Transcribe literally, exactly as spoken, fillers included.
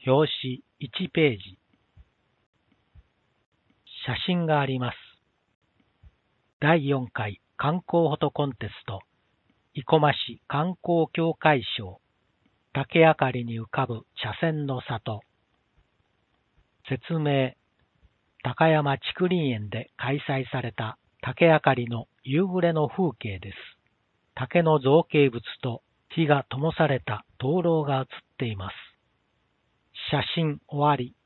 表紙いちページ。写真があります。だいよんかい観光フォトコンテスト、生駒市観光協会賞、竹あかりに浮かぶ茶筅の里。説明、高山竹林園で開催された竹あかりの夕暮れの風景です。竹の造形物と火が灯された灯籠が写っています。写真終わり。